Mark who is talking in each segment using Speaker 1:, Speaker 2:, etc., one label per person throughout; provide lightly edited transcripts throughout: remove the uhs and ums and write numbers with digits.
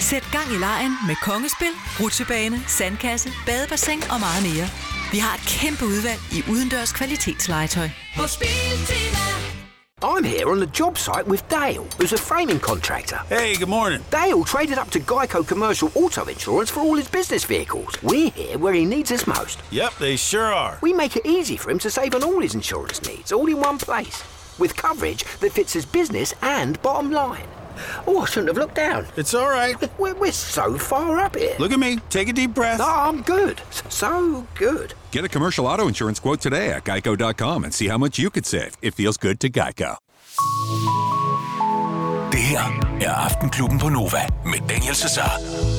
Speaker 1: Sæt gang i legen med Kongespil, rutsjebane, sandkasse, badebassin og meget mere. Vi har et kæmpe udvalg i udendørs kvalitetslegetøj.
Speaker 2: På Spiltema.
Speaker 3: I'm here on the job site with Dale, who's a framing contractor.
Speaker 4: Hey, good morning.
Speaker 3: Dale traded up to Geico Commercial Auto Insurance for all his business vehicles. We're here where he needs us most.
Speaker 4: Yep, they sure are.
Speaker 3: We make it easy for him to save on all his insurance needs, all in one place, with coverage that fits his business and bottom line. Oh, I shouldn't have looked down.
Speaker 4: It's all right.
Speaker 3: We're so far up here.
Speaker 4: Look at me. Take a deep breath.
Speaker 3: No, I'm good. So good.
Speaker 5: Get a commercial auto insurance quote today at geico.com and see how much you could save. It feels good to Geico.
Speaker 6: Det her er Aftenklubben på Nova med Daniel Cesar.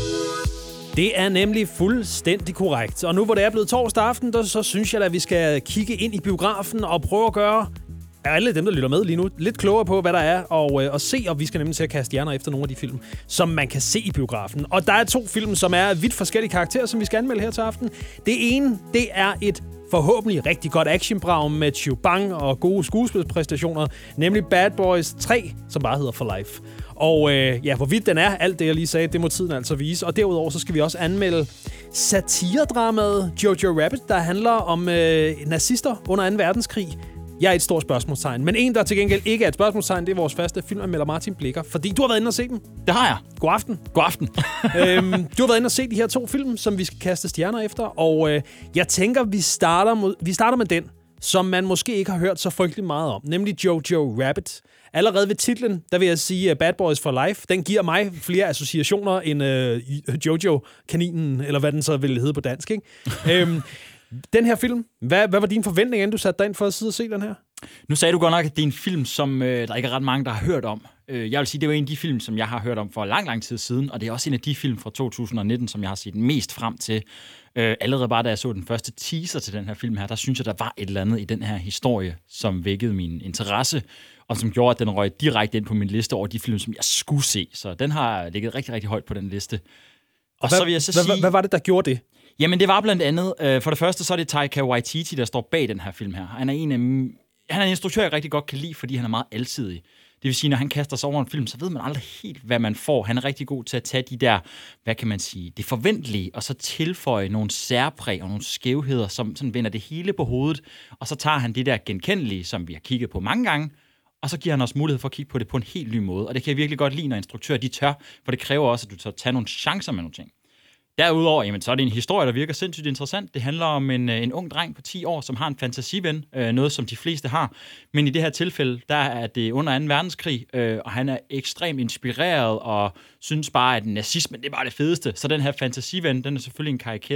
Speaker 7: Det er nemlig fuldstændig korrekt. Og nu hvor det er blevet torsdag aften, så synes jeg, at vi skal kigge ind i biografen og prøve at gøre alle dem, der lytter med lige nu, lidt klogere på, hvad der er, og se, og vi skal nemlig til at kaste hjerner efter nogle af de film, som man kan se i biografen. Og der er 2 film, som er vidt forskellige karakterer, som vi skal anmelde her til aften. Det ene, det er et forhåbentlig rigtig godt actionbrag med Chiu Bang og gode skuespilspræstationer, nemlig Bad Boys 3, som bare hedder For Life. Og hvorvidt den er, alt det jeg lige sagde, det må tiden altså vise. Og derudover så skal vi også anmelde satiredramaet Jojo Rabbit, der handler om nazister under 2. verdenskrig. Jeg er et stort spørgsmålstegn. Men en, der til gengæld ikke er et spørgsmålstegn, det er vores faste filmanmelder Martin Blikker. Fordi du har været inde og se dem.
Speaker 8: Det har jeg.
Speaker 7: God aften.
Speaker 8: God aften.
Speaker 7: Du har været inde og se de her 2 film, som vi skal kaste stjerner efter. Og jeg tænker, vi starter med den, som man måske ikke har hørt så frygtelig meget om. Nemlig Jojo Rabbit. Allerede ved titlen, der vil jeg sige Bad Boys for Life. Den giver mig flere associationer end Jojo-kaninen, eller hvad den så ville hedde på dansk, ikke? Den her film, hvad var dine forventninger, inden du satte dig ind for at sidde og se den her?
Speaker 8: Nu sagde du godt nok, at det er en film, som der ikke er ret mange, der har hørt om. Jeg vil sige, det var en af de film, som jeg har hørt om for lang tid siden, og det er også en af de film fra 2019, som jeg har set mest frem til. Allerede bare da jeg så den første teaser til den her film her, der synes jeg, der var et eller andet i den her historie, som vækkede min interesse, og som gjorde, at den røg direkte ind på min liste over de film, som jeg skulle se. Så den har ligget rigtig, rigtig højt på den liste. Og så vil jeg så sige...
Speaker 7: Hvad var det, der gjorde det?
Speaker 8: Jamen, det var blandt andet, for det første, så er det Taika Waititi, der står bag den her film her. Han er en instruktør, jeg rigtig godt kan lide, fordi han er meget alsidig. Det vil sige, når han kaster sig over en film, så ved man aldrig helt, hvad man får. Han er rigtig god til at tage de der, hvad kan man sige, det forventelige, og så tilføje nogle særpræg og nogle skævheder, som sådan vender det hele på hovedet. Og så tager han det der genkendelige, som vi har kigget på mange gange, og så giver han os mulighed for at kigge på det på en helt ny måde. Og det kan jeg virkelig godt lide, når instruktører de tør, for det kræver også, at du tør tage nogle chancer med nogle ting. Derudover, jamen, så er det en historie, der virker sindssygt interessant. Det handler om en ung dreng på 10 år, som har en fantasiven, noget som de fleste har. Men i det her tilfælde, der er det under 2. verdenskrig, og han er ekstremt inspireret og synes bare, at nazismen, det er bare det fedeste. Så den her fantasiven, den er selvfølgelig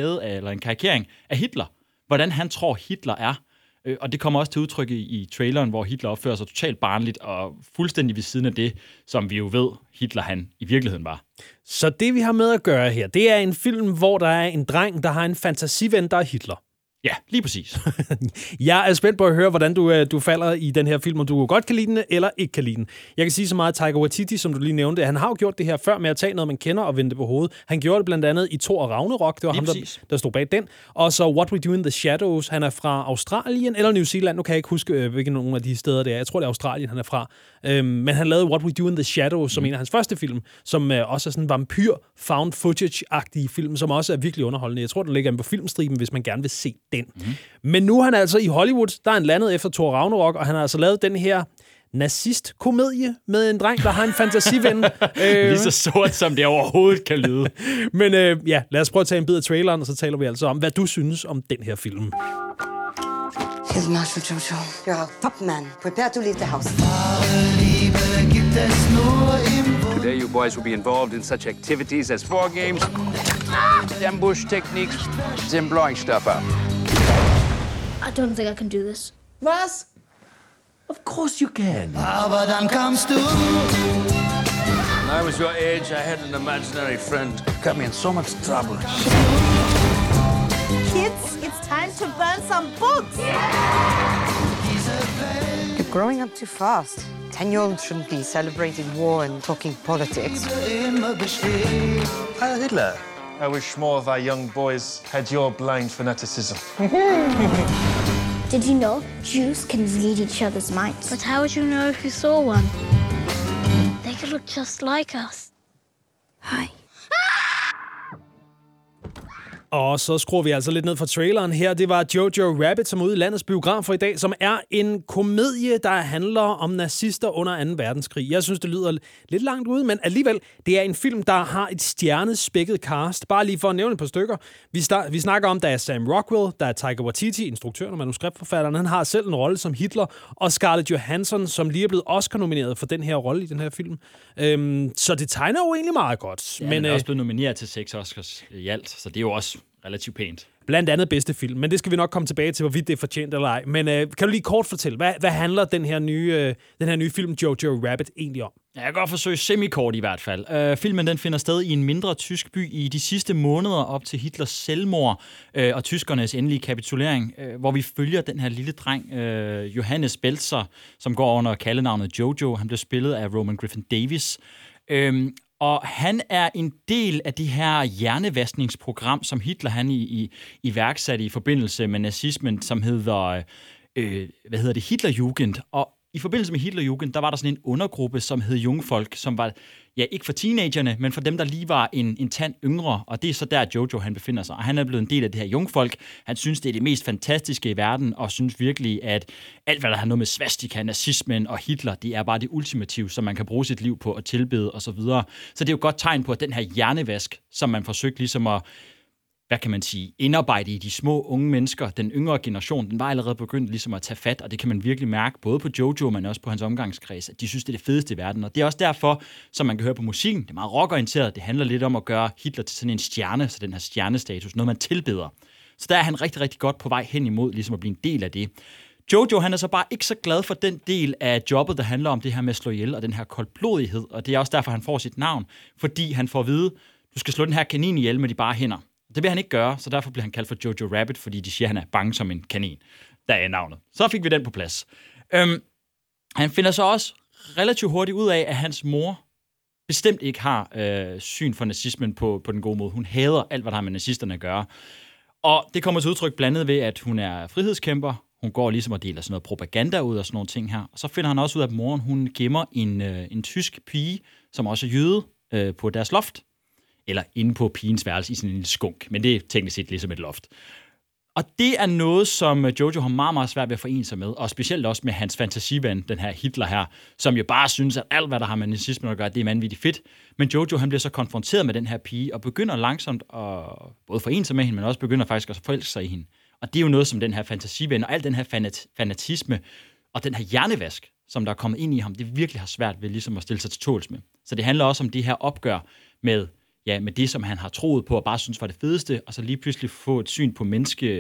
Speaker 8: en karikering af Hitler. Hvordan han tror, Hitler er. Og det kommer også til udtryk i traileren, hvor Hitler opfører sig totalt barnligt og fuldstændig ved siden af det, som vi jo ved, Hitler han i virkeligheden var.
Speaker 7: Så det, vi har med at gøre her, det er en film, hvor der er en dreng, der har en fantasiven, der er Hitler.
Speaker 8: Ja, lige præcis.
Speaker 7: Jeg er spændt på at høre, hvordan du falder i den her film, om du godt kan lide den, eller ikke kan lide den. Jeg kan sige så meget, Taika Waititi, som du lige nævnte, han har jo gjort det her før med at tage noget, man kender og vende det på hovedet. Han gjorde det blandt andet i Thor og Ragnarok, det var lige ham, der stod bag den. Og så What We Do in the Shadows, han er fra Australien eller New Zealand, nu kan jeg ikke huske, hvilke nogle af de steder det er. Jeg tror, det er Australien, han er fra. Men han lavede What We Do in the Shadows, som en af hans første film, som også er sådan en vampyr found footage-agtig film, som også er virkelig underholdende. Jeg tror, den ligger inde på filmstriben, hvis man gerne vil se den. Men nu er han altså i Hollywood, der er han landet efter Thor Ragnarok, og han har altså lavet den her nazist-komedie med en dreng, der har en fantasiven.
Speaker 8: Lige så sort, som det overhovedet kan lyde.
Speaker 7: Men lad os prøve at tage en bid af traileren, og så taler vi altså om, hvad du synes om den her film.
Speaker 9: Here's Marshal Jojo. You're a top man. Prepare to leave the house.
Speaker 10: Today you boys will be involved in such activities as war games, ambush techniques, and blowing stuff up.
Speaker 11: I don't think I can do this.
Speaker 10: Was? Of course you can.
Speaker 12: Aber dann kamst du.
Speaker 10: When I was your age, I had an imaginary friend. It got me in so much trouble.
Speaker 13: Kids, it's time to burn some books.
Speaker 9: You're growing up too fast. 10-year-olds shouldn't be celebrating war and talking politics.
Speaker 10: Heil Hitler. I wish more of our young boys had your blind fanaticism.
Speaker 11: Did you know Jews can read each other's minds? But how would you know if you saw one? They could look just like us. Hi.
Speaker 7: Og så skruer vi altså lidt ned fra traileren her. Det var Jojo Rabbit, som er ude i landets biografer i dag, som er en komedie, der handler om nazister under 2. verdenskrig. Jeg synes, det lyder lidt langt ude, men alligevel, det er en film, der har et stjernespækket cast. Bare lige for at nævne et par stykker. Vi snakker om, der er Sam Rockwell, der er Taika Waititi, instruktøren og manuskriptforfatteren. Han har selv en rolle som Hitler, og Scarlett Johansson, som lige er blevet Oscar-nomineret for den her rolle i den her film. Så det tegner jo egentlig meget godt.
Speaker 8: Ja, men er også blevet nomineret til 6 Oscars i alt, så det er jo også relativt pænt.
Speaker 7: Blandt andet bedste film, men det skal vi nok komme tilbage til, hvorvidt det er fortjent eller ej. Men kan du lige kort fortælle, hvad handler den her nye film Jojo Rabbit egentlig om?
Speaker 8: Jeg kan godt forsøge semikort i hvert fald. Filmen den finder sted i en mindre tysk by i de sidste måneder op til Hitlers selvmord og tyskernes endelige kapitulering, hvor vi følger den her lille dreng, Johannes Belzer, som går under kaldenavnet Jojo. Han blev spillet af Roman Griffin Davis. Og han er en del af det her hjernevaskningsprogram, som Hitler han iværksatte i forbindelse med nazismen, som hedder Hitlerjugend. Og i forbindelse med Hitlerjugend, der var der sådan en undergruppe, som hed Jungfolk, som var, ja, ikke for teenagerne, men for dem, der lige var en tand yngre. Og det er så der, Jojo han befinder sig. Og han er blevet en del af det her Jungfolk. Han synes, det er det mest fantastiske i verden, og synes virkelig, at alt, hvad der har noget med svastika, nazismen og Hitler, det er bare det ultimative, som man kan bruge sit liv på at tilbede osv. Så det er jo et godt tegn på, at den her hjernevask, som man forsøgte ligesom at, hvad kan man sige, indarbejde i de små unge mennesker, den yngre generation, den var allerede begyndt ligesom at tage fat, og det kan man virkelig mærke, både på Jojo, men også på hans omgangskreds, at de synes, det er det fedeste i verden. Og det er også derfor, som man kan høre på musikken, det er meget rockorienteret, det handler lidt om at gøre Hitler til sådan en stjerne, så den her stjernestatus, noget man tilbeder. Så der er han rigtig, rigtig godt på vej hen imod, ligesom at blive en del af det. Jojo, han er så bare ikke så glad for den del af jobbet, der handler om det her med at slå ihjel, og den her koldblodighed, og det er også derfor, han får sit navn, fordi han får at vide, du skal slå den her kanin ihjel med de bare hænder. Det vil han ikke gøre, så derfor bliver han kaldt for Jojo Rabbit, fordi de siger, at han er bange som en kanin. Der er navnet. Så fik vi den på plads. Han finder så også relativt hurtigt ud af, at hans mor bestemt ikke har syn for nazismen på den gode måde. Hun hader alt, hvad der har med nazisterne at gøre. Og det kommer til udtryk blandet ved, at hun er frihedskæmper. Hun går ligesom og deler sådan noget propaganda ud og sådan nogle ting her. Og så finder han også ud af, at moren hun gemmer en tysk pige, som også er jøde, på deres loft. Eller inde på pigens værelse i sådan en lille skunk. Men det er teknisk set ligesom et loft. Og det er noget, som Jojo har meget, meget svært ved at forene sig med. Og specielt også med hans fantasiven, den her Hitler her, som jo bare synes, at alt, hvad der har med nazismen at gøre, det er vanvittigt fedt. Men Jojo, han bliver så konfronteret med den her pige, og begynder langsomt at både forene sig med hende, men også begynder faktisk at forelske sig i hende. Og det er jo noget, som den her fantasiven, og al den her fanatisme, og den her hjernevask, som der er kommet ind i ham, det virkelig har svært ved ligesom at stille sig til tåls med. Så det handler også om det her opgør med det, som han har troet på, og bare synes var det fedeste, og så lige pludselig få et syn på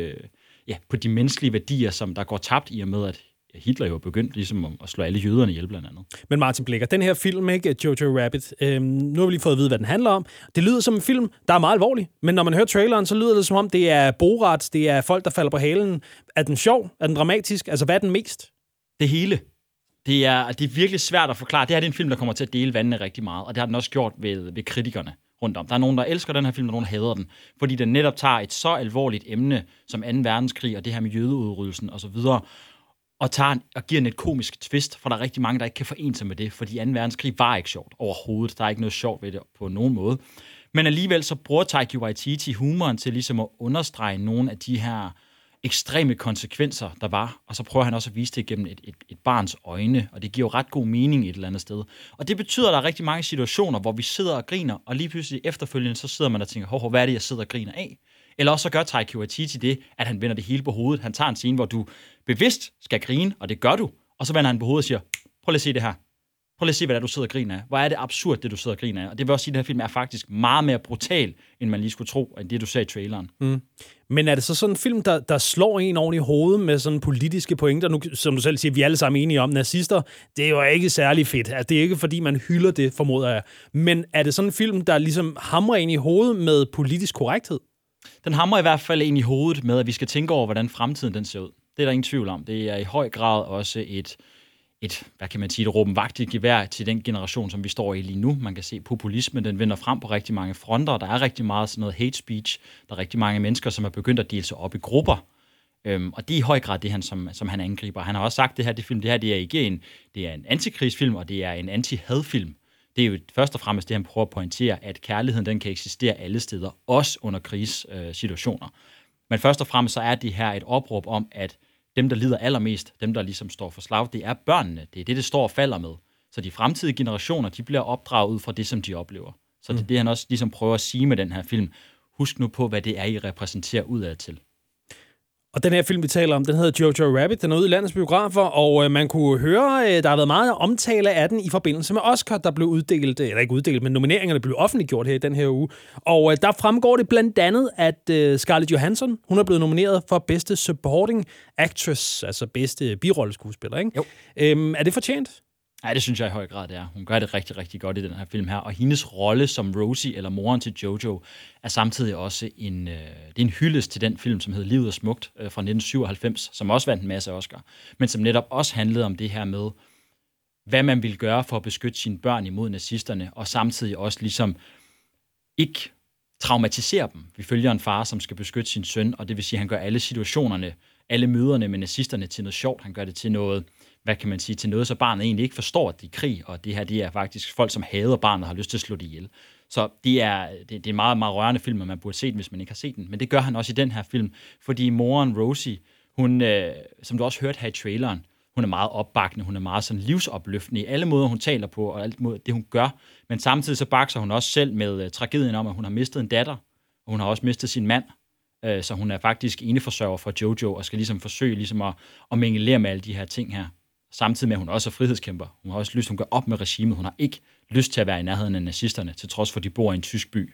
Speaker 8: på de menneskelige værdier, som der går tabt i og med, at Hitler jo begyndt ligesom at slå alle jøderne ihjel blandt andet.
Speaker 7: Men Martin Blikker, den her film, ikke, Jojo Rabbit, nu har vi lige fået at vide, hvad den handler om. Det lyder som en film, der er meget alvorlig, men når man hører traileren, så lyder det som om, det er Borat, det er folk, der falder på halen. Er den sjov? Er den dramatisk? Altså, hvad er den mest?
Speaker 8: Det hele. Det er virkelig svært at forklare. Det her er en film, der kommer til at dele vandene rigtig meget, og det har den også gjort ved kritikerne rundt om. Der er nogen, der elsker den her film, og nogen, der hader den, fordi den netop tager et så alvorligt emne som 2. verdenskrig og det her med jødeudryddelsen osv., og giver den et komisk twist, for der er rigtig mange, der ikke kan forene sig med det, fordi 2. verdenskrig var ikke sjovt overhovedet. Der er ikke noget sjovt ved det på nogen måde. Men alligevel så bruger Taika Waititi humoren til ligesom at understrege nogle af de her ekstreme konsekvenser, der var, og så prøver han også at vise det gennem et barns øjne, og det giver jo ret god mening et eller andet sted. Og det betyder, at der er rigtig mange situationer, hvor vi sidder og griner, og lige pludselig efterfølgende, så sidder man og tænker, hvad er det, jeg sidder og griner af? Eller også så gør Taika Waititi det, at han vender det hele på hovedet. Han tager en scene, hvor du bevidst skal grine, og det gør du, og så vender han på hovedet og siger, prøv lige at se det her. Prøv lige at se, hvad det er, du sidder og griner af. Hvor er det absurd, det du sidder og griner af. Og det vil også sige, at den her film er faktisk meget mere brutal, end man lige skulle tro, end det, du sagde i traileren. Mm.
Speaker 7: Men er det så sådan en film, der slår en oven i hovedet med sådan politiske pointer? Nu, som du selv siger, vi er alle sammen enige om, nazister, det er jo ikke særlig fedt. Altså, det er ikke, fordi man hylder det, formoder jeg. Men er det sådan en film, der ligesom hamrer ind i hovedet med politisk korrekthed?
Speaker 8: Den hamrer i hvert fald ind i hovedet med, at vi skal tænke over, hvordan fremtiden den ser ud. Det er der ingen tvivl om. Det er i høj grad også et hvad kan man sige, et råbenvagtigt gevær til den generation, som vi står i lige nu. Man kan se, populismen, den vender frem på rigtig mange fronter. Der er rigtig meget sådan noget hate speech. Der er rigtig mange mennesker, som er begyndt at dele sig op i grupper. Og det er i høj grad det, som han angriber. Han har også sagt, det her er en antikrigsfilm, og det er en anti-hadfilm. det er jo først og fremmest det, han prøver at pointere, at kærligheden den kan eksistere alle steder, også under krigssituationer. Men først og fremmest så er det her et opråb om, at dem, der lider allermest, dem, der ligesom står for slag, det er børnene. Det er det står og falder med. Så de fremtidige generationer, de bliver opdraget ud fra det, som de oplever. Så det er det, han også ligesom prøver at sige med den her film. Husk nu på, hvad det er, I repræsenterer udad til.
Speaker 7: Og den her film, vi taler om, den hedder Jojo Rabbit. Den er ude i landets biografer, og man kunne høre, der har været meget omtale af den i forbindelse med Oscar, der blev uddelt, eller ikke uddelt, men nomineringerne blev offentliggjort her i den her uge. Og der fremgår det blandt andet, at Scarlett Johansson, hun er blevet nomineret for bedste supporting actress, altså bedste birolleskuespiller, ikke? Jo. Er det fortjent?
Speaker 8: Ja, det synes jeg i høj grad, det er. Hun gør det rigtig, rigtig godt i den her film her. Og hendes rolle som Rosie, eller moren til Jojo, er samtidig også det er en hyldest til den film, som hedder Livet er smukt fra 1997, som også vandt en masse Oscar, men som netop også handlede om det her med, hvad man ville gøre for at beskytte sine børn imod nazisterne, og samtidig også ligesom ikke traumatisere dem. Vi følger en far, som skal beskytte sin søn, og det vil sige, at han gør alle situationerne, alle møderne med nazisterne til noget sjovt. Han gør det til noget, hvad kan man sige, til noget, så barnet egentlig ikke forstår, at det er krig, og det her, det er faktisk folk, som hader barnet og har lyst til at slå det ihjel. Så det er en meget, meget rørende film, og man burde se den, hvis man ikke har set den. Men det gør han også i den her film, fordi moren Rosie, hun, som du også hørte her i traileren, hun er meget opbakkende, hun er meget sådan livsopløftende i alle måder, hun taler på, og alt det, hun gør. Men samtidig så bakser hun også selv med tragedien om, at hun har mistet en datter, og hun har også mistet sin mand. Så hun er faktisk eneforsørger for Jojo, og skal ligesom forsøge ligesom at mingelere med alle de her ting her. Samtidig med, at hun også er frihedskæmper. Hun har også lyst, hun gør op med regimet. Hun har ikke lyst til at være i nærheden af nazisterne, til trods for, at de bor i en tysk by.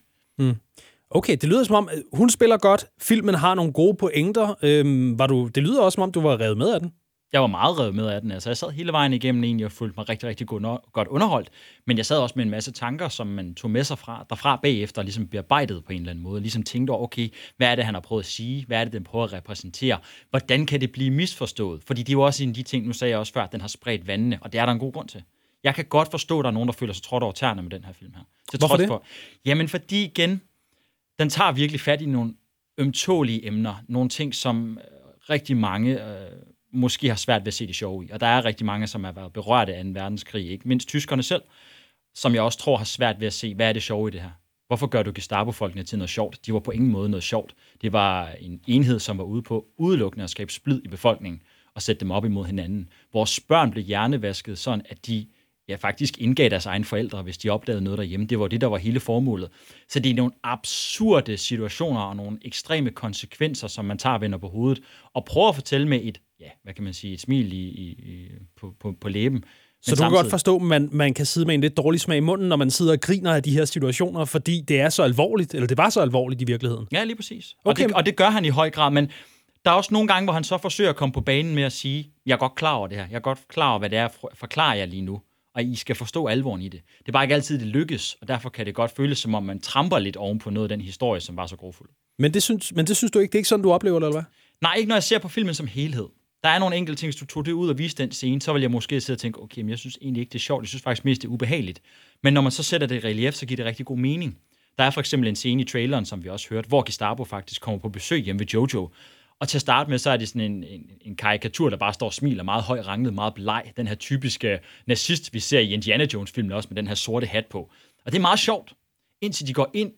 Speaker 7: Okay, det lyder som om, hun spiller godt. Filmen har nogle gode pointer. Det lyder også som om, du var revet med af den.
Speaker 8: Jeg var meget revet med af den. Altså, jeg sad hele vejen igennem egentlig og følte mig rigtig, rigtig godt underholdt. Men jeg sad også med en masse tanker, som man tog med sig derfra bagefter, og ligesom bearbejdet på en eller anden måde. Ligesom tænkte over, okay, hvad er det, han har prøvet at sige? Hvad er det, den prøver at repræsentere? Hvordan kan det blive misforstået? Fordi det er jo også en af de ting, nu sagde jeg også før, at den har spredt vandene, og det er der en god grund til. Jeg kan godt forstå, at der er nogen, der føler sig trådt over tæerne med den her film her.
Speaker 7: Hvorfor det?
Speaker 8: Jamen, fordi igen, den tager virkelig fat i nogle ømtålige emner. Nogle ting, som rigtig mange måske har svært ved at se det sjove i. Og der er rigtig mange, som har været berørt af 2. verdenskrig, ikke mindst tyskerne selv, som jeg også tror har svært ved at se, hvad er det sjove i det her? Hvorfor gør du Gestapo-folkene til noget sjovt? De var på ingen måde noget sjovt. Det var en enhed, som var ude på udelukkende at skabe splid i befolkningen og sætte dem op imod hinanden. Vores børn blev hjernevasket sådan, at de faktisk indgav deres egne forældre, hvis de opdagede noget derhjemme. Det var det, der var hele formålet. Så det er nogle absurde situationer og nogle ekstreme konsekvenser, som man tager vender på hovedet, og prøver at fortælle med et, hvad kan man sige, et smil på læben.
Speaker 7: Så du kan godt forstå, at man kan sidde med en lidt dårlig smag i munden, når man sidder og griner af de her situationer, fordi det er så alvorligt, eller det var så alvorligt i virkeligheden.
Speaker 8: Ja, lige præcis.
Speaker 7: Okay.
Speaker 8: Og det gør han i høj grad, men der er også nogle gange, hvor han så forsøger at komme på banen med at sige, jeg er godt klar over det her, jeg er godt klar over, hvad det er, forklarer jeg lige nu, og I skal forstå alvoren i det. Det er bare ikke altid, det lykkes, og derfor kan det godt føles, som om man tramper lidt oven på noget af den historie, som var så grofuld.
Speaker 7: Men det synes du ikke, det er ikke sådan, du oplever det, eller hvad?
Speaker 8: Nej, ikke når jeg ser på filmen som helhed. Der er nogle enkelte ting, hvis du tog det ud og viste den scene, så vil jeg måske sidde og tænke, okay, men jeg synes egentlig ikke, det er sjovt. Jeg synes faktisk mest, det er ubehageligt. Men når man så sætter det i relief, så giver det rigtig god mening. Der er for eksempel en scene i traileren, som vi også hørte, hvor Gestapo faktisk kommer på besøg hjemme ved Jojo. Og til at starte med, så er det sådan en karikatur, der bare står og smiler, meget høj ranglet, meget bleg. Den her typiske nazist, vi ser i Indiana Jones-filmen også, med den her sorte hat på. Og det er meget sjovt, indtil de går ind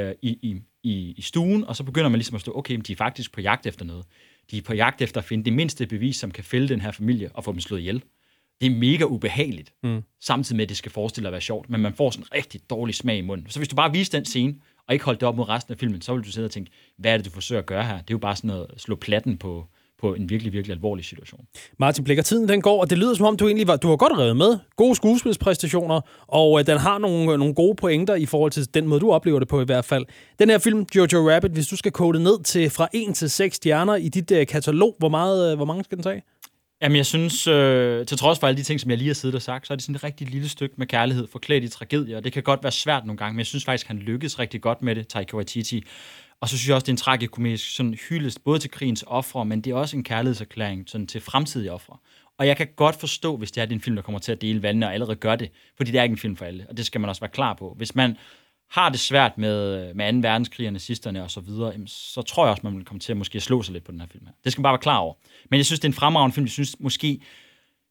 Speaker 8: i stuen, og så begynder man ligesom at stå, okay, men de er faktisk på jagt efter noget. De er på jagt efter at finde det mindste bevis, som kan fælde den her familie og få dem slået ihjel. Det er mega ubehageligt, samtidig med, at det skal forestille at være sjovt, men man får sådan en rigtig dårlig smag i munden. Så hvis du bare viser den scene, og ikke holdt det op mod resten af filmen, så vil du sidde og tænke, hvad er det, du forsøger at gøre her? Det er jo bare sådan noget at slå platten på en virkelig, virkelig alvorlig situation.
Speaker 7: Martin Blikker, tiden den går, og det lyder som om, du har godt revet med. Gode skuespilspræstationer, og den har nogle gode pointer i forhold til den måde, du oplever det på i hvert fald. Den her film, Jojo Rabbit, hvis du skal kode ned til fra 1 til 6 stjerner i dit katalog, hvor mange skal den tage?
Speaker 8: Jamen, jeg synes, til trods for alle de ting, som jeg lige har siddet og sagt, så er det sådan et rigtig lille stykke med kærlighed forklædt i tragedie, og det kan godt være svært nogle gange, men jeg synes faktisk, han lykkes rigtig godt med det, Taika Waititi. Og så synes jeg også, det er en tragikomedisk sådan hyldest både til krigens ofre, men det er også en kærlighedserklæring sådan til fremtidige ofre. Og jeg kan godt forstå, hvis det er en film, der kommer til at dele vandene og allerede gør det, fordi det er ikke en film for alle, og det skal man også være klar på. Hvis man har det svært med 2. verdenskrig og nazisterne og så videre, så tror jeg også, man vil komme til at måske slå sig lidt på den her film her. Det skal man bare være klar over. Men jeg synes, det er en fremragende film. Jeg synes måske,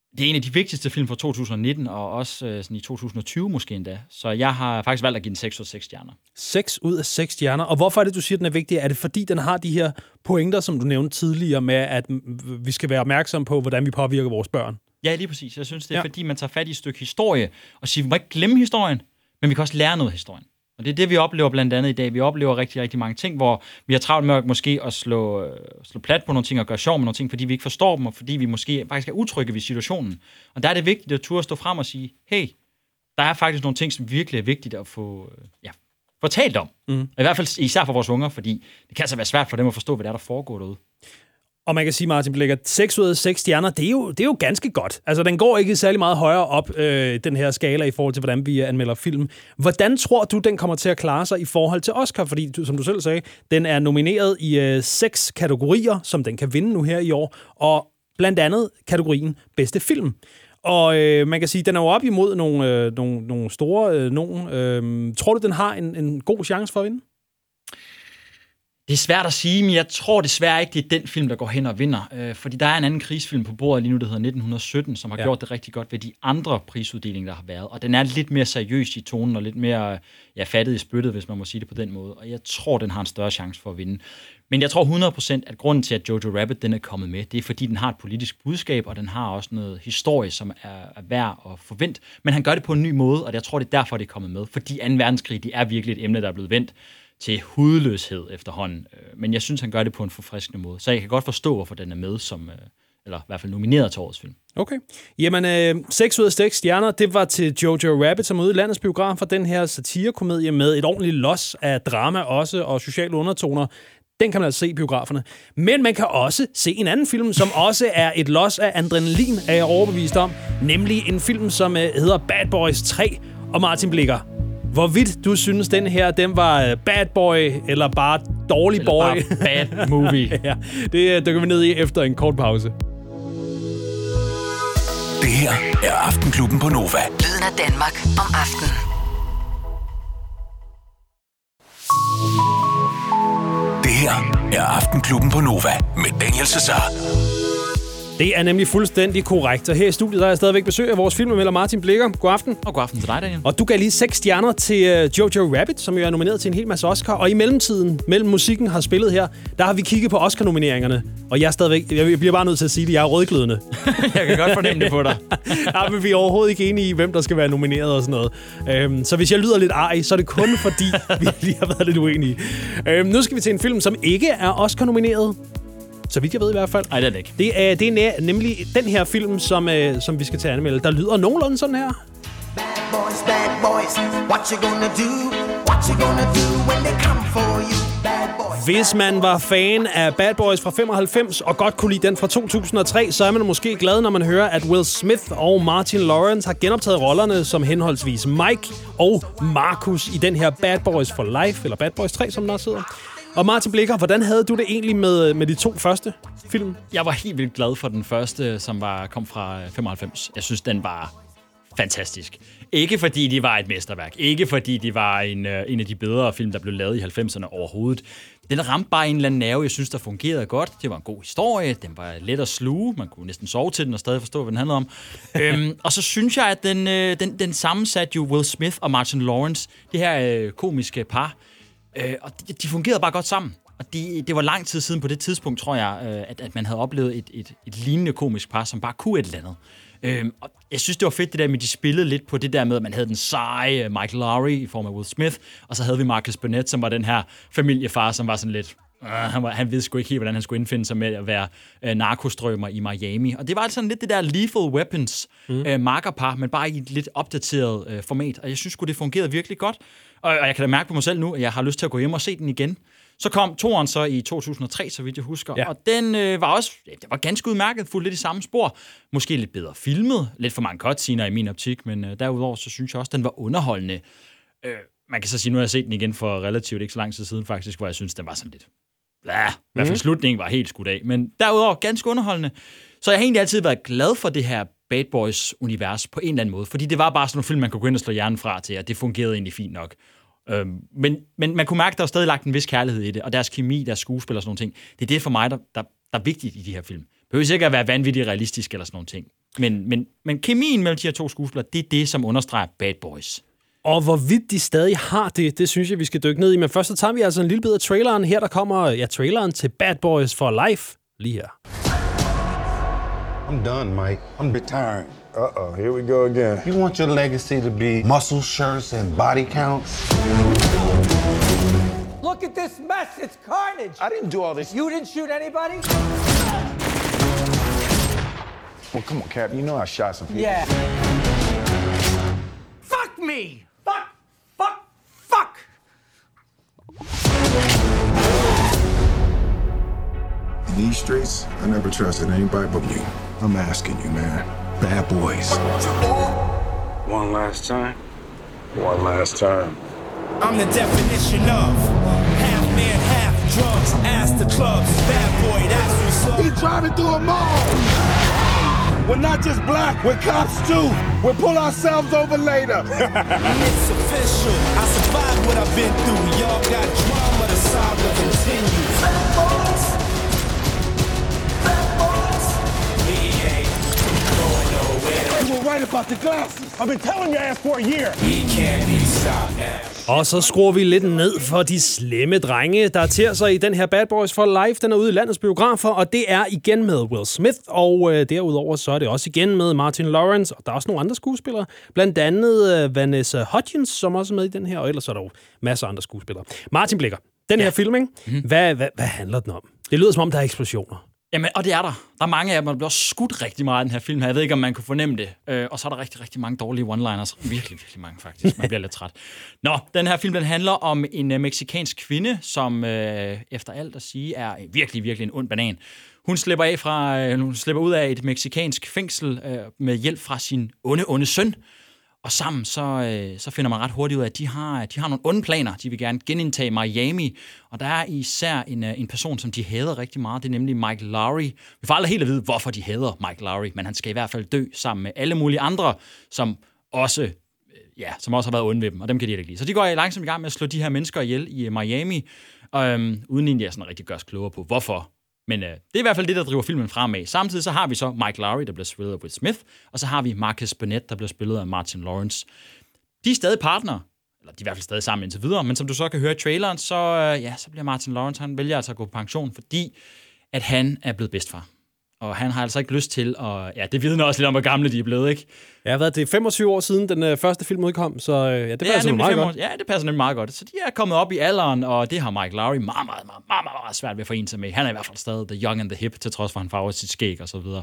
Speaker 8: Det er en af de vigtigste film fra 2019, og også sådan i 2020 måske endda. Så jeg har faktisk valgt at give den 6 ud af 6 stjerner.
Speaker 7: 6 ud af 6 stjerner. Og hvorfor er det, du siger, den er vigtig? Er det fordi, den har de her pointer, som du nævnte tidligere, med at vi skal være opmærksomme på, hvordan vi påvirker vores børn?
Speaker 8: Ja, lige præcis. Jeg synes, det er fordi, man tager fat i et stykke historie, og siger, vi må ikke glemme historien, men vi kan også lære noget af historien. Og det er det, vi oplever blandt andet i dag. Vi oplever rigtig, rigtig mange ting, hvor vi har travlt med måske at slå plat på nogle ting og gøre sjov med nogle ting, fordi vi ikke forstår dem, og fordi vi måske faktisk er utrygge ved situationen. Og der er det vigtigt at turde stå frem og sige, hey, der er faktisk nogle ting, som virkelig er vigtigt at få talt om. I hvert fald især for vores unger, fordi det kan altså være svært for dem at forstå, hvad der foregår derude.
Speaker 7: Og man kan sige, Martin Blikker, 6 ud af 6 stjerner, det er jo ganske godt. Altså, den går ikke særlig meget højere op, den her skala, i forhold til, hvordan vi anmelder film. Hvordan tror du, den kommer til at klare sig i forhold til Oscar? Fordi, som du selv sagde, den er nomineret i 6 kategorier, som den kan vinde nu her i år, og blandt andet kategorien bedste film. Og man kan sige, den er jo op imod nogle store nogen. Tror du, den har en god chance for at vinde?
Speaker 8: Det er svært at sige, men jeg tror desværre ikke, det er den film, der går hen og vinder. Fordi der er en anden krigsfilm på bordet lige nu, der hedder 1917, som har gjort det rigtig godt ved de andre prisuddelinger, der har været. Og den er lidt mere seriøs i tonen, og lidt mere fattet i spyttet, hvis man må sige det på den måde. Og jeg tror, den har en større chance for at vinde. Men jeg tror 100%, at grunden til, at Jojo Rabbit den er kommet med, det er, fordi den har et politisk budskab, og den har også noget historie, som er værd at forvente. Men han gør det på en ny måde, og jeg tror, det er derfor, det er kommet med. Fordi 2. verdenskrig, det er virkelig et emne, der er blevet vendt til hudløshed efterhånden. Men jeg synes, han gør det på en forfriskende måde. Så jeg kan godt forstå, hvorfor den er med som, eller i hvert fald nomineret til årets film.
Speaker 7: Okay. Jamen, 6 ud af 6 stjerner, det var til Jojo Rabbit, som er ude i landets biograf for den her satirekomedie med et ordentligt los af drama også, og sociale undertoner. Den kan man altså se i biograferne. Men man kan også se en anden film, som også er et los af adrenalin, er jeg overbevist om. Nemlig en film, som hedder Bad Boys 3. Og Martin Blikker, hvorvidt du synes, den her, den var bad boy, eller bare dårlig boy?
Speaker 8: Eller bare bad movie.
Speaker 7: Ja, det dykker vi ned i efter en kort pause.
Speaker 6: Det her er Aftenklubben på Nova.
Speaker 1: Lyden af Danmark om aftenen.
Speaker 6: Det her er Aftenklubben på Nova med Daniel Cesar.
Speaker 7: Det er nemlig fuldstændig korrekt. Og her i studiet der er jeg stadigvæk besøg af vores filmanmelder Martin Blikker. God aften.
Speaker 8: Og god aften til dig, Daniel.
Speaker 7: Og du gav lige 6 stjerner til Jojo Rabbit, som jo er nomineret til en hel masse Oscar. Og i mellemtiden, mellem musikken har spillet her, der har vi kigget på Oscar-nomineringerne. Og jeg bliver bare nødt til at sige det, jeg er rødglødende.
Speaker 8: Jeg kan godt fornemme det på dig.
Speaker 7: Ja, men vi er overhovedet ikke enige i, hvem der skal være nomineret og sådan noget. Så hvis jeg lyder lidt arg, så er det kun fordi, vi lige har været lidt uenige. Nu skal vi til en film, som ikke er Oscar-nomineret. Så vidt jeg ved i hvert fald.
Speaker 8: Nej, det er det ikke.
Speaker 7: Det er nemlig den her film, som vi skal til at anmelde. Der lyder nogenlunde sådan her.
Speaker 2: Bad boys, what you gonna do? What you gonna do when they come for you? Bad boys.
Speaker 7: Hvis man var fan af Bad Boys fra 95 og godt kunne lide den fra 2003, så er man måske glad, når man hører, at Will Smith og Martin Lawrence har genoptaget rollerne som henholdsvis Mike og Marcus i den her Bad Boys for Life, eller Bad Boys 3, som der sidder. Og Martin Blikker, hvordan havde du det egentlig med de 2 første film?
Speaker 8: Jeg var helt vildt glad for den første, som kom fra 95. Jeg synes, den var fantastisk. Ikke fordi de var et mesterværk. Ikke fordi de var en af de bedre film, der blev lavet i 90'erne overhovedet. Den ramte bare en eller anden nerve, jeg synes, der fungerede godt. Det var en god historie. Den var let at sluge. Man kunne næsten sove til den og stadig forstå, hvad den handlede om. Og så synes jeg, at den sammensatte jo Will Smith og Martin Lawrence, det her komiske par. Og de fungerede bare godt sammen. Og det var lang tid siden på det tidspunkt, tror jeg, at man havde oplevet et lignende komisk par, som bare kunne et eller andet. Og jeg synes, det var fedt det der med, at de spillede lidt på det der med, at man havde den seje Michael Lowry i form af Will Smith, og så havde vi Marcus Burnett, som var den her familiefar, som var sådan lidt... Han ved sgu ikke helt, hvordan han skulle indfinde sig med at være narkostrømmer i Miami. Og det var sådan lidt det der Lethal Weapons markerpar, men bare i et lidt opdateret format. Og jeg synes sgu, det fungerede virkelig godt. Og jeg kan da mærke på mig selv nu, at jeg har lyst til at gå hjem og se den igen. Så kom 2'eren så i 2003, så vidt jeg husker. Ja. Og den var også det var ganske udmærket, fuldt lidt i samme spor. Måske lidt bedre filmet. Lidt for mange cutscener i min optik, men derudover så synes jeg også, den var underholdende. Man kan så sige, nu har jeg set den igen for relativt ikke så lang tid siden faktisk, hvor jeg synes, den var sådan lidt... I hvert fald slutningen var helt skudt af. Men derudover ganske underholdende. Så jeg har egentlig altid været glad for det her Bad Boys-univers på en eller anden måde. Fordi det var bare sådan nogle film, man kunne gå ind og slå hjernen fra til, og det fungerede egentlig fint nok. Men man kunne mærke, at der var stadig lagt en vis kærlighed i det, og deres kemi, deres skuespil og sådan nogle ting. Det er det for mig, der er vigtigt i de her film. Det behøver ikke at være vanvittigt realistisk eller sådan nogle ting. Men kemien mellem de her to skuespillere, det er det, som understreger Bad Boys.
Speaker 7: Og hvorvidt de stadig har det synes jeg, vi skal dykke ned i. Men først så tager vi altså en lille bid af traileren. Her der kommer traileren til Bad Boys for Life lige her.
Speaker 12: I'm done, Mike. I'm retiring. Uh-oh, here we go again. You want your legacy to be muscle shirts and body counts?
Speaker 14: Look at this mess. It's carnage.
Speaker 12: I didn't do all this.
Speaker 14: You didn't shoot anybody?
Speaker 12: Well, come on, Cap. You know I shot some people.
Speaker 14: Yeah. Fuck me! Fuck!
Speaker 12: In these streets, I never trusted anybody but you. I'm asking you, man. Bad Boys.
Speaker 10: One last time.
Speaker 12: One last time.
Speaker 15: I'm the definition of half man, half drugs. Ask the clubs, bad boy, that's what's up.
Speaker 12: He driving through a mall. We're not just black, we're cops too. We'll pull ourselves over later.
Speaker 15: It's official. I survived what I've been through. Y'all got drama, the saga continues. Bad boys. Bad boys. We ain't going nowhere.
Speaker 12: You were right about the glasses. I've been telling your ass for a year.
Speaker 15: He can't be stopped now.
Speaker 7: Og så skruer vi lidt ned for de slemme drenge, der ter sig i den her Bad Boys for Life. Den er ude i landets biografer, og det er igen med Will Smith, og derudover så er det også igen med Martin Lawrence, og der er også nogle andre skuespillere, blandt andet Vanessa Hudgens, som også er med i den her, og ellers er der jo masser af andre skuespillere. Martin Blikker, den her film, ikke? Hvad handler den om? Det lyder som om, der er eksplosioner.
Speaker 8: Jamen, og det er der. Der er mange af dem, der bliver skudt rigtig meget i den her film her. Jeg ved ikke, om man kunne fornemme det. Og så er der rigtig, rigtig mange dårlige one-liners. Virkelig mange, faktisk. Man bliver lidt træt. Nå, den her film, den handler om en mexikansk kvinde, som efter alt at sige er virkelig, virkelig en ond banan. Hun slipper ud af et mexikansk fængsel med hjælp fra sin onde søn. Og sammen så finder man ret hurtigt ud af, at de har nogle onde planer. De vil gerne genindtage Miami. Og der er især en person, som de hader rigtig meget. Det er nemlig Mike Lowrey. Vi får aldrig helt at vide, hvorfor de hader Mike Lowrey. Men han skal i hvert fald dø sammen med alle mulige andre, som også har været onde ved dem. Og dem kan de ikke lide. Så de går langsomt i gang med at slå de her mennesker ihjel i Miami. Uden egentlig at sådan rigtig gøre os klogere på, hvorfor. Men det er i hvert fald det, der driver filmen fremad. Samtidig så har vi så Mike Lowrey, der bliver spillet af Will Smith, og så har vi Marcus Burnett, der bliver spillet af Martin Lawrence. De er stadig partnere, eller de er i hvert fald stadig sammen indtil videre, men som du så kan høre i traileren, så bliver Martin Lawrence, han vælger altså at gå på pension, fordi at han er blevet bedstfar. Og han har altså ikke lyst til at... Ja, det vidner også lidt om, hvor gamle de er blevet, ikke?
Speaker 7: Ja, det er 25 år siden den første film udkom, så det passer meget godt.
Speaker 8: Ja, det passer nemlig meget godt. Så de er kommet op i alderen, og det har Mike Lowrey meget svært ved at forene sig med. Han er i hvert fald stadig the young and the hip, til trods for, at han farver sit skæg og så videre.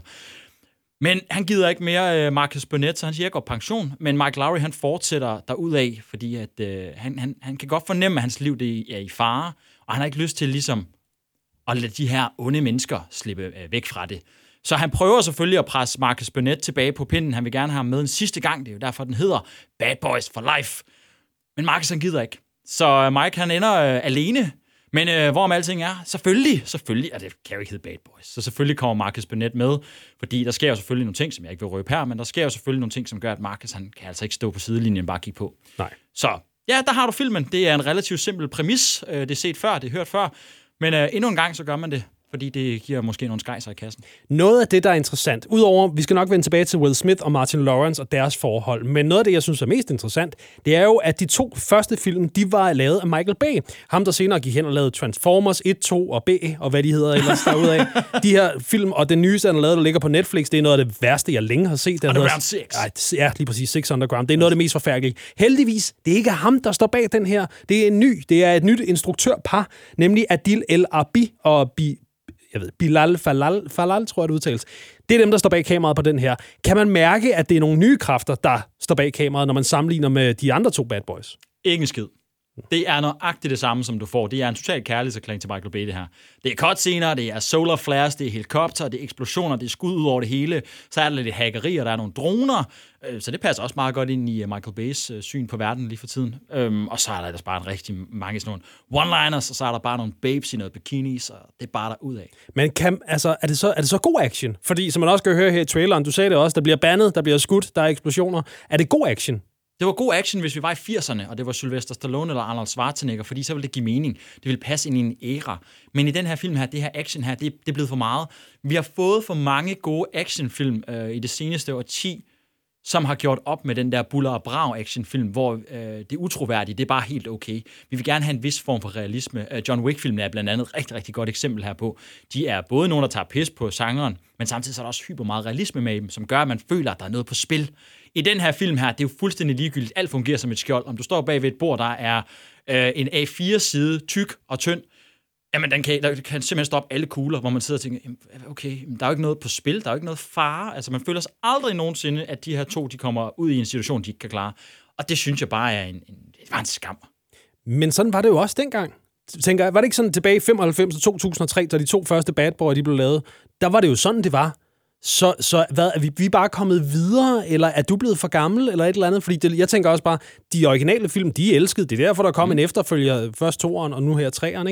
Speaker 8: Men han gider ikke mere Marcus Burnett, så han siger, at jeg går pension. Men Mike Lowrey, han fortsætter derudad, fordi at, han kan godt fornemme, at hans liv det er i fare, og han har ikke lyst til ligesom at lade de her onde mennesker slippe væk fra det. Så han prøver selvfølgelig at presse Marcus Burnett tilbage på pinden. Han vil gerne have ham med en sidste gang. Det er jo derfor, den hedder Bad Boys for Life. Men Marcus, han gider ikke. Så Mike, han ender alene. Men hvorom alting er, selvfølgelig, og det kan jo ikke hedde Bad Boys, så selvfølgelig kommer Marcus Burnett med, fordi der sker jo selvfølgelig nogle ting, som jeg ikke vil røbe her, men der sker jo selvfølgelig nogle ting, som gør, at Marcus, han kan altså ikke stå på sidelinjen og bare kigge på.
Speaker 7: Nej.
Speaker 8: Så ja, der har du filmen. Det er en relativt simpel præmis. Det er set før, det er hørt før. Men endnu en gang, så gør man det, fordi det giver måske nogle skejser i kassen.
Speaker 7: Noget af det, der er interessant, udover, vi skal nok vende tilbage til Will Smith og Martin Lawrence og deres forhold, men noget af det, jeg synes er mest interessant, det er jo, at de 2 første film, de var lavet af Michael Bay. Ham, der senere gik hen og lavede Transformers 1, 2 og B, og hvad de hedder ellers derudaf. De her film, og den nyeste, han lavede, der ligger på Netflix, det er noget af det værste, jeg længe har set.
Speaker 8: Underground 6.
Speaker 7: Ja, lige præcis, 6 Underground. Det er noget af det mest forfærdelige. Heldigvis, det er ikke ham, der står bag den her. Det er et nyt instruktørpar, nemlig Adil El Arbi og Bilal Falal, tror jeg, det udtales. Det er dem, der står bag kameraet på den her. Kan man mærke, at det er nogle nye kræfter, der står bag kameraet, når man sammenligner med de andre 2 Bad Boys?
Speaker 8: Ingen skid. Det er nøjagtigt det samme, som du får. Det er en total kærlighedserklæring til Michael Bay, det her. Det er cutscener, det er solar flares, det er helikopter, det er eksplosioner, det er skud ud over det hele. Så er der lidt hackeri, og der er nogle droner. Så det passer også meget godt ind i Michael Bays syn på verden lige for tiden. Og så er der bare en rigtig mange sådan nogle one-liners, og så er der bare nogle babes i noget bikinis, og det er bare derudad.
Speaker 7: Men er det så god action? Fordi, som man også kan høre her i traileren, du sagde det også, der bliver bandet, der bliver skudt, der er eksplosioner. Er det god action?
Speaker 8: Det var god action, hvis vi var i 80'erne, og det var Sylvester Stallone eller Arnold Schwarzenegger, fordi så ville det give mening. Det ville passe ind i en æra. Men i den her film her, det her action her, det er blevet for meget. Vi har fået for mange gode actionfilm i det seneste årti, som har gjort op med den der buller og brav actionfilm, hvor det er utroværdigt, det er bare helt okay. Vi vil gerne have en vis form for realisme. John Wick-filmen er blandt andet et rigtig, rigtig godt eksempel herpå. De er både nogen, der tager pis på sangeren, men samtidig så er der også hyper meget realisme med dem, som gør, at man føler, at der er noget på spil. I den her film her, det er jo fuldstændig ligegyldigt. Alt fungerer som et skjold. Om du står bag ved et bord, der er en A4-side, tyk og tynd, jamen den kan simpelthen stoppe alle kugler, hvor man sidder og tænker, okay, der er jo ikke noget på spil, der er jo ikke noget fare. Altså man føler sig aldrig nogensinde, at de her to, de kommer ud i en situation, de ikke kan klare. Og det synes jeg bare er en skam.
Speaker 7: Men sådan var det jo også dengang. Tænker jeg, var det ikke sådan tilbage i 95 og 2003, da de to første Bad Boys, de blev lavet? Der var det jo sådan, det var. Så hvad, er vi bare kommet videre, eller er du blevet for gammel, eller et eller andet? Fordi jeg tænker også bare, de originale film, de er elskede. Det er derfor, der kom en efterfølger, først 2'eren, og nu her 3'eren,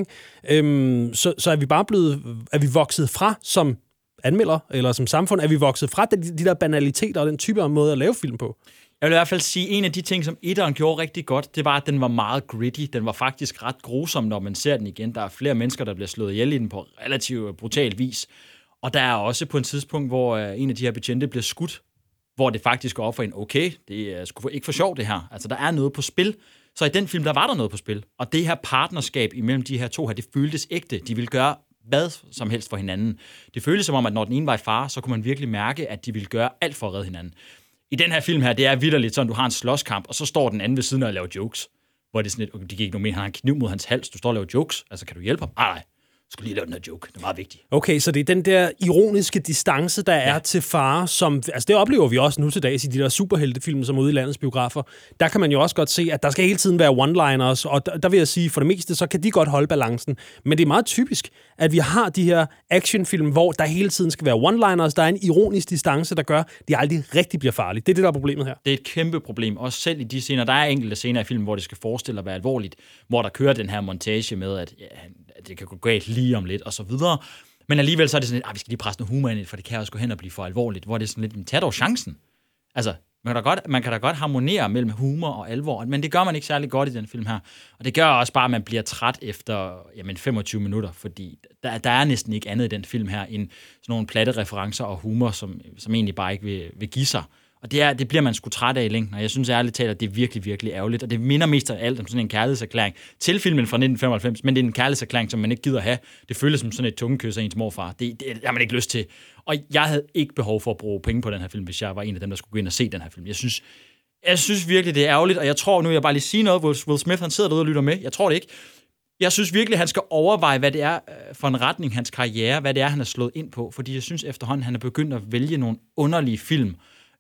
Speaker 7: ikke? Så er vi bare er vi vokset fra som anmelder, eller som samfund, er vi vokset fra de der banaliteter og den type af måde at lave film på?
Speaker 8: Jeg vil i hvert fald sige, en af de ting, som etteren gjorde rigtig godt, det var, at den var meget gritty. Den var faktisk ret grusom, når man ser den igen. Der er flere mennesker, der bliver slået ihjel i den på relativt brutal vis. Og der er også på et tidspunkt, hvor en af de her betjente bliver skudt, hvor det faktisk går op for en, okay, det er sgu ikke for sjovt det her. Altså, der er noget på spil. Så i den film, der var der noget på spil. Og det her partnerskab imellem de her to her, det føltes ægte. De ville gøre hvad som helst for hinanden. Det føltes som om, at når den ene var i fare, så kunne man virkelig mærke, at de ville gøre alt for at redde hinanden. I den her film her, det er vitterligt sådan, du har en slåskamp, og så står den anden ved siden af og laver jokes. Hvor det er sådan lidt, okay, de gik ikke nogen mere, han har en kniv mod hans hals, du står og laver jokes, altså kan du hjælpe ham? Nej. Skulle lige lave den her joke. Det er meget vigtigt.
Speaker 7: Okay, så det er den der ironiske distance, der er til fare, som... Altså, det oplever vi også nu til dags i de der superheltefilm, som er ude i landets biografer. Der kan man jo også godt se, at der skal hele tiden være one-liners, og der vil jeg sige, for det meste, så kan de godt holde balancen. Men det er meget typisk, at vi har de her actionfilm, hvor der hele tiden skal være one-liners, der er en ironisk distance, der gør, at de aldrig rigtig bliver farlige. Det er det, der er problemet her.
Speaker 8: Det er et kæmpe problem. Også selv i de scener, der er enkelte scener i filmen, hvor det skal forestille at være alvorligt, hvor der kører den her montage med, at det kan gå galt lige om lidt, og så videre. Men alligevel så er det sådan lidt, vi skal lige presse noget humor ind i, for det kan også gå hen og blive for alvorligt, hvor det er sådan lidt, tag dog chancen. Altså, man kan da godt harmonere mellem humor og alvor, men det gør man ikke særlig godt i den film her. Og det gør også bare, at man bliver træt efter 25 minutter, fordi der er næsten ikke andet i den film her, end sådan nogle platte referencer og humor, som egentlig bare ikke vil give sig. Og det bliver man sgu træt af i længden, og jeg synes ærligt talt, at det er virkelig, virkelig ærgerligt. Og det minder mest af alt om sådan en kærlighedserklæring til filmen fra 1995, men det er en kærlighedserklæring, som man ikke gider have. Det føles som sådan et tungekys af ens morfar. Det har man ikke lyst til. Og jeg havde ikke behov for at bruge penge på den her film, hvis jeg var en af dem, der skulle gå ind og se den her film. Jeg synes virkelig, det er ærgerligt, og jeg tror nu, jeg bare lige sige noget, Will Smith, han sidder derude og lytter med. Jeg tror det ikke. Jeg synes virkelig, han skal overveje, hvad det er for en retning, hans karriere, hvad det er, han er slået ind på, fordi jeg synes efterhånden, han er begyndt at vælge nogle underlige film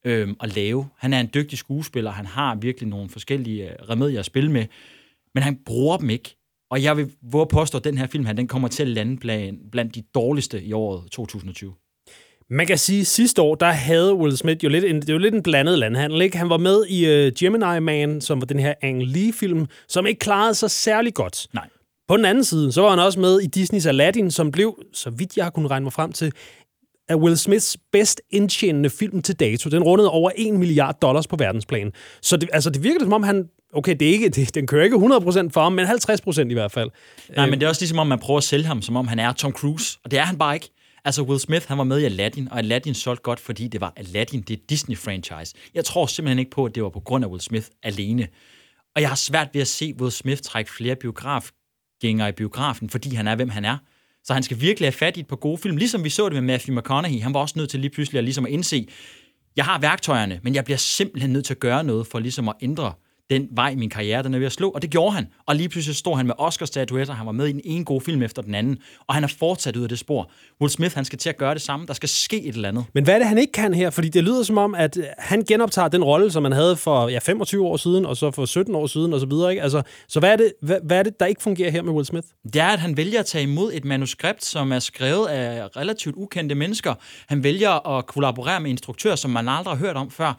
Speaker 8: at lave. Han er en dygtig skuespiller, han har virkelig nogle forskellige remedier at spille med, men han bruger dem ikke. Og jeg vil våge påstå, at den her film her, den kommer til at lande blandt de dårligste i året 2020.
Speaker 7: Man kan sige, at sidste år, der havde Will Smith jo lidt en blandet landhandel, ikke? Han var med i Gemini Man, som var den her Ang Lee-film, som ikke klarede sig særlig godt.
Speaker 8: Nej.
Speaker 7: På den anden side, så var han også med i Disneys Aladdin, som blev, så vidt jeg har kunnet regne mig frem til, af Will Smiths bedst indtjenende film til dato. Den rundede over $1 milliard på verdensplan. Så det virker som om han... Okay, den kører ikke 100% for ham, men 50% i hvert fald.
Speaker 8: Nej, men det er også ligesom om, man prøver at sælge ham, som om han er Tom Cruise. Og det er han bare ikke. Altså, Will Smith, han var med i Aladdin, og Aladdin solgte godt, fordi det var Aladdin, det er Disney-franchise. Jeg tror simpelthen ikke på, at det var på grund af Will Smith alene. Og jeg har svært ved at se Will Smith trække flere biografgængere i biografen, fordi han er, hvem han er. Så han skal virkelig have fat i et par gode film, ligesom vi så det med Matthew McConaughey. Han var også nødt til lige pludselig at, ligesom at indse, jeg har værktøjerne, men jeg bliver simpelthen nødt til at gøre noget for ligesom at ændre den vej, min karriere den er ved at slå, og det gjorde han. Og lige pludselig stod han med Oscar-statuetter, han var med i den ene gode film efter den anden, og han er fortsat ud af det spor. Will Smith, han skal til at gøre det samme, der skal ske et eller andet.
Speaker 7: Men hvad er det, han ikke kan her? Fordi det lyder som om, at han genoptager den rolle, som han havde for 25 år siden, og så for 17 år siden, og så videre, ikke? Altså, så hvad er det, der ikke fungerer her med Will Smith?
Speaker 8: Det er, at han vælger at tage imod et manuskript, som er skrevet af relativt ukendte mennesker. Han vælger at kollaborere med instruktører, som man aldrig har hørt om før.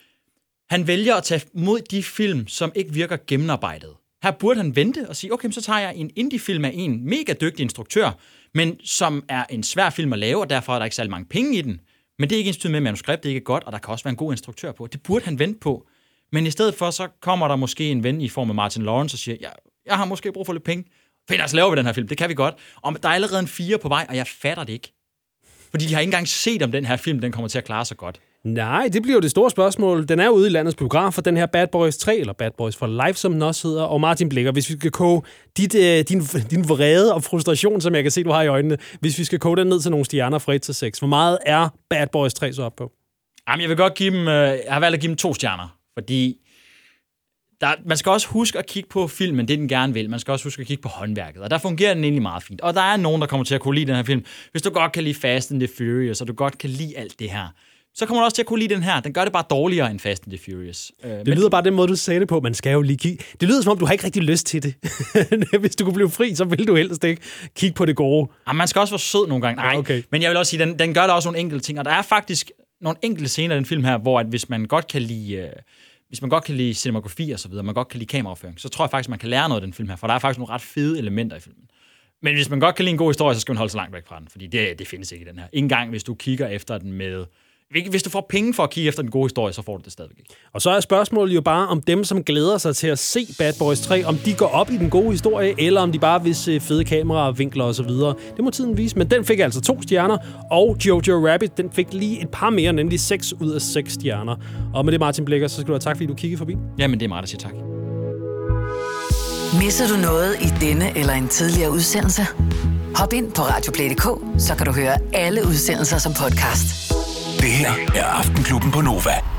Speaker 8: Han vælger at tage mod de film, som ikke virker gennemarbejdet. Her burde han vente og sige, okay, så tager jeg en indie-film af en mega dygtig instruktør, men som er en svær film at lave, og derfor er der ikke særlig mange penge i den. Men det er ikke ensbetydende med, at manuskriptet ikke er godt, og der kan også være en god instruktør på. Det burde han vente på. Men i stedet for, så kommer der måske en ven i form af Martin Lawrence og siger, jeg har måske brug for lidt penge. Find laver vi den her film, det kan vi godt. Og der er allerede en 4 på vej, og jeg fatter det ikke. Fordi de har ikke engang set, om den her film den kommer til at klare sig godt.
Speaker 7: Nej, det bliver jo det store spørgsmål. Den er ude i landets biografer, den her Bad Boys 3, eller Bad Boys for Life, som den også hedder. Og Martin Blikker, hvis vi skal koge din vrede og frustration, som jeg kan se, du har i øjnene, hvis vi skal koge den ned til nogle stjerner fra 1 til 6, hvor meget er Bad Boys 3 så op på?
Speaker 8: Jamen, jeg vil godt give dem, jeg har valgt at give dem 2 stjerner, fordi man skal også huske at kigge på filmen, det den gerne vil. Man skal også huske at kigge på håndværket, og der fungerer den egentlig meget fint. Og der er nogen, der kommer til at kunne lide den her film. Hvis du godt kan lide Fast and the Furious, og du godt kan lide alt det her, så kommer du også til at kunne lide den her. Den gør det bare dårligere end Fast and the Furious.
Speaker 7: Det lyder bare den måde, du sagde det på. Man skal jo lige kigge. Det lyder som om, du har ikke rigtig lyst til det. Hvis du kunne blive fri, så vil du helst ikke kigge på det gode.
Speaker 8: Jamen, man skal også være sød nogle gange. Nej, okay. Men jeg vil også sige, den gør der også nogle enkelte ting. Og der er faktisk nogle enkelte scener i den film her, hvor at hvis man godt kan lide cinemagrafi og så videre, man godt kan lide kameraføring, så tror jeg faktisk, man kan lære noget af den film her, for der er faktisk nogle ret fede elementer i filmen. Men hvis man godt kan lide en god historie, så skal man holde sig langt væk fra den, fordi det findes ikke i den her. Ingen gang, hvis du kigger efter den med... Hvis du får penge for at kigge efter den gode historie, så får du det stadigvæk ikke.
Speaker 7: Og så er spørgsmålet jo bare, om dem, som glæder sig til at se Bad Boys 3, om de går op i den gode historie, eller om de bare vil se fede kameraer, vinkler og så videre. Det må tiden vise, men den fik altså 2 stjerner, og Jojo Rabbit, den fik lige et par mere, nemlig 6 ud af 6 stjerner. Og med det, Martin Blikker, så skal du have tak, fordi du kiggede forbi.
Speaker 8: Jamen, det er mig, der siger tak.
Speaker 1: Misser du noget i denne eller en tidligere udsendelse? Hop ind på radioplay.dk, så kan du høre alle udsendelser som podcast.
Speaker 6: Det her er Aftenklubben på Nova.